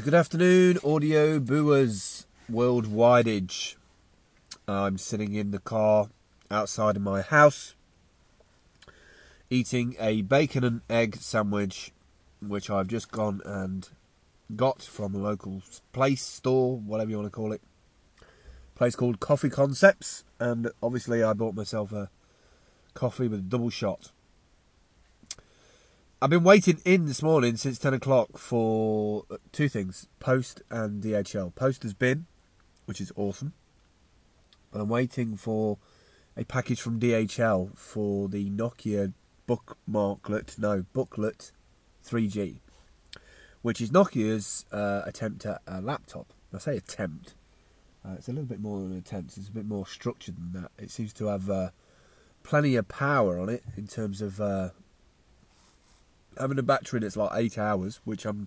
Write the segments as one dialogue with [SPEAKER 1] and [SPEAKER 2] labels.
[SPEAKER 1] Good afternoon, audio booers worldwide-age. I'm sitting in the car outside of my house eating a bacon and egg sandwich, which I've just gone and got from a local place, store, whatever you want to call it. Place called Coffee Concepts, and obviously I bought myself a coffee with a double shot. I've been waiting in this morning since 10 o'clock for two things, Post and DHL. Post has been, which is awesome. And I'm waiting for a package from DHL for the Nokia booklet 3G, which is Nokia's attempt at a laptop. I say attempt. It's a little bit more than an attempt. It's a bit more structured than that. It seems to have plenty of power on it in terms of having a battery that's like 8 hours, which I'm,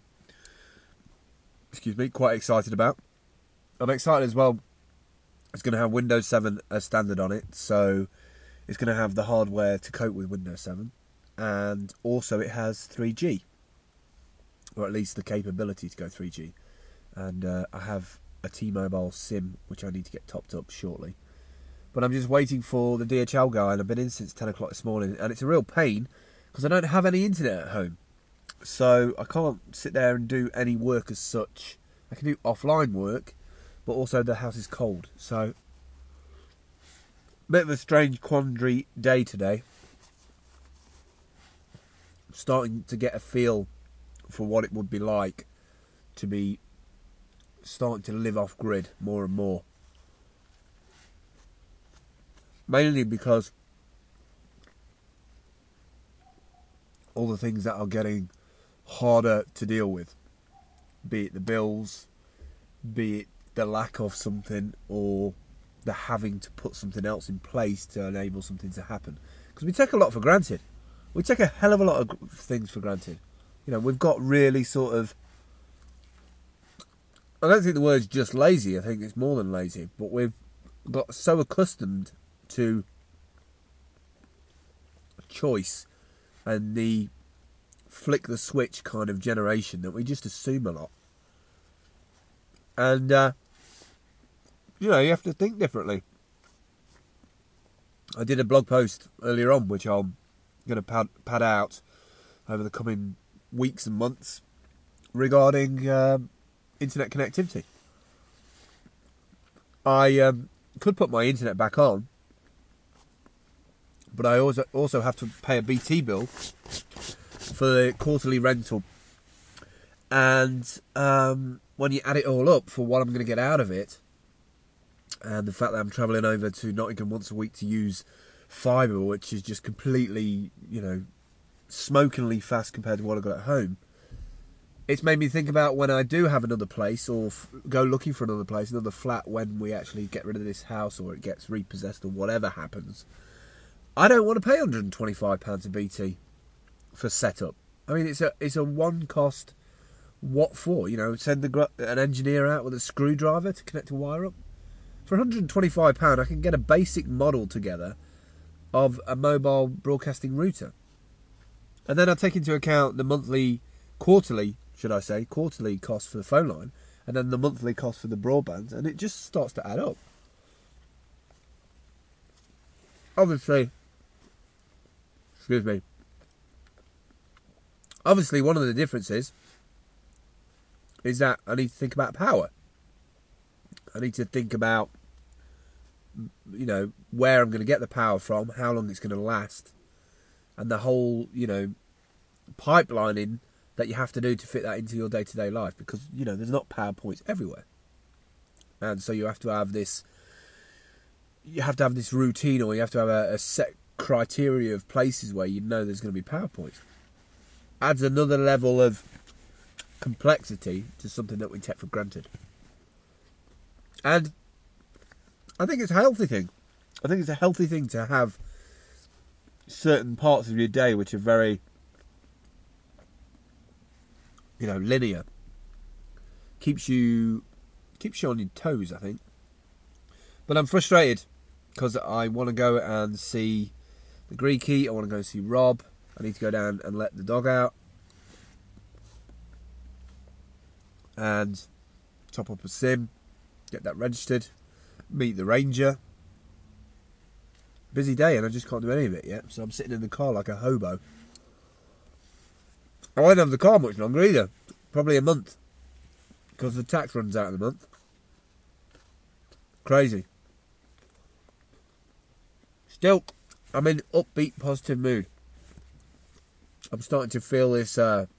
[SPEAKER 1] quite excited about. I'm excited as well. It's going to have Windows 7 as standard on it, so it's going to have the hardware to cope with Windows 7, and also it has 3G, or at least the capability to go 3G. And I have a T-Mobile SIM, which I need to get topped up shortly. But I'm just waiting for the DHL guy, and I've been in since 10 o'clock this morning, and it's a real pain because I don't have any internet at home. So I can't sit there and do any work as such. I can do offline work, but also the house is cold. So, a bit of a strange quandary day today. I'm starting to get a feel for what it would be like to be starting to live off grid more and more. Mainly because all the things that are getting harder to deal with, be it the bills, be it the lack of something, or the having to put something else in place to enable something to happen. Because we take a lot for granted. We take a hell of a lot of things for granted. You know, we've got really sort of, I don't think the word's just lazy, I think it's more than lazy, but we've got so accustomed to choice and the flick the switch kind of generation that we just assume a lot. And, you have to think differently. I did a blog post earlier on, which I'm going to pad out over the coming weeks and months, regarding internet connectivity. I could put my internet back on, but I also have to pay a BT bill for the quarterly rental. And when you add it all up for what I'm going to get out of it, and the fact that I'm travelling over to Nottingham once a week to use fibre, which is just completely, smokingly fast compared to what I've got at home, it's made me think about when I do have another place, or go looking for another place, another flat, when we actually get rid of this house, or it gets repossessed, or whatever happens. I don't want to pay £125 a BT for setup. I mean, it's a one cost. What for? Send an engineer out with a screwdriver to connect a wire up. For £125, I can get a basic model together of a mobile broadcasting router, and then I take into account the quarterly cost for the phone line, and then the monthly cost for the broadband, and it just starts to add up. Obviously, one of the differences is that I need to think about power. I need to think about, where I'm going to get the power from, how long it's going to last, and the whole, pipelining that you have to do to fit that into your day-to-day life, because, there's not power points everywhere. And so you have to have this routine, or you have to have a set criteria of places where there's going to be power points. Adds another level of complexity to something that we take for granted. And I think it's a healthy thing. I think it's a healthy thing to have certain parts of your day which are very, linear. Keeps you on your toes, I think. But I'm frustrated because I want to go and see the Greeky. I want to go see Rob. I need to go down and let the dog out. and top up a sim, get that registered, meet the ranger. Busy day, and I just can't do any of it yet. So I'm sitting in the car like a hobo. I won't have the car much longer either. Probably a month, because the tax runs out in a month. Crazy. Still, I'm in upbeat, positive mood. I'm starting to feel this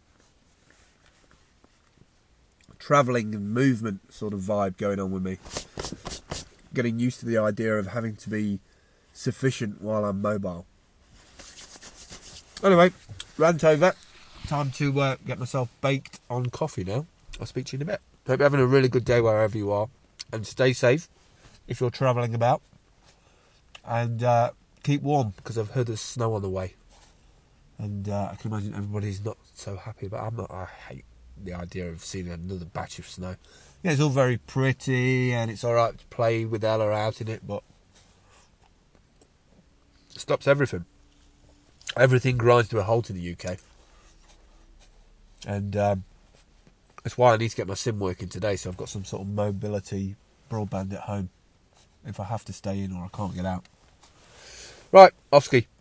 [SPEAKER 1] travelling and movement sort of vibe going on with me. Getting used to the idea of having to be sufficient while I'm mobile. Anyway, rant over. Time to get myself baked on coffee now. I'll speak to you in a bit. Hope you're having a really good day wherever you are. And stay safe if you're travelling about. And keep warm, because I've heard there's snow on the way. And I can imagine everybody's not so happy, but I'm not. I hate the idea of seeing another batch of snow. Yeah, it's all very pretty and it's alright to play with Ella out in it, but it stops everything. Everything grinds to a halt in the UK. And that's why I need to get my sim working today, so I've got some sort of mobility broadband at home if I have to stay in or I can't get out. Right, off ski.